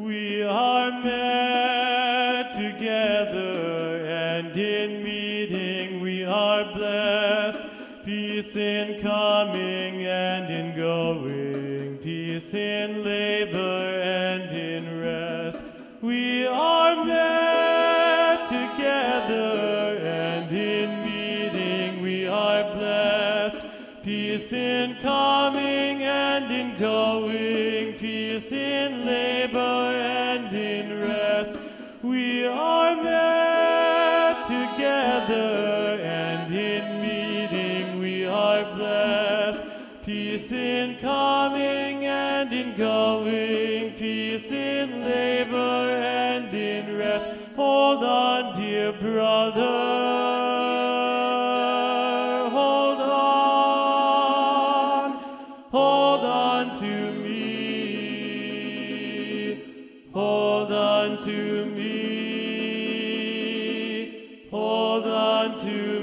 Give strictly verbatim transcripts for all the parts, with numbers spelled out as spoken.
We are met together, and in meeting we are blessed. Peace in coming and in going, peace in labor and in rest. We are met together, and in meeting we are blessed. Peace in coming and in going, peace in labor and in rest. We are met together, and in meeting we are blessed. Peace in coming and in going, peace in labor and in rest. Hold on, dear brother. Hold on. Hold on to me. Hold on to me. Hold on to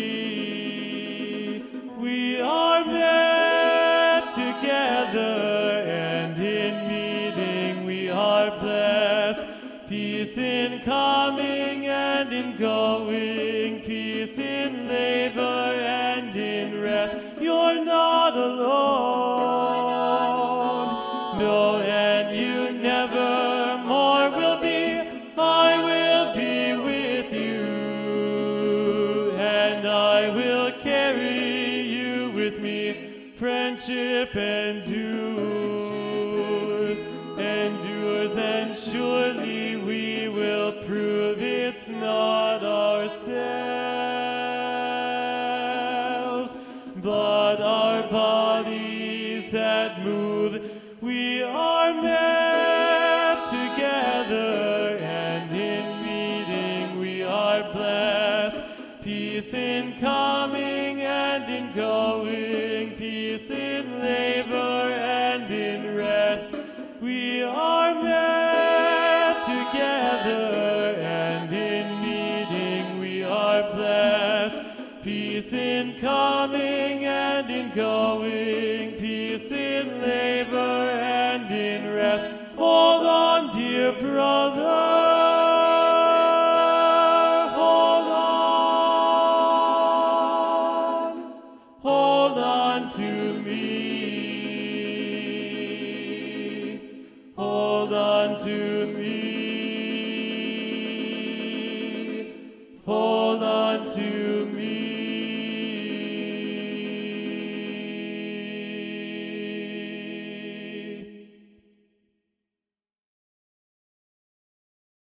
me. We are met together, and in meeting we are blessed. Peace in coming and in going, peace in labor and in rest. You're not alone. No, and you never more will be. I will be with you, and I will carry you with me. Friendship endures, endures, and surely we will prove it's not ourselves, but our bodies that move. We are met together, and in meeting we are blessed. Peace in coming and in going, peace in labor and in rest. We are met together, and in meeting we are blessed. Peace in coming and in going, peace in labor and in rest. Hold on, dear brother. Hold on. Hold on to me.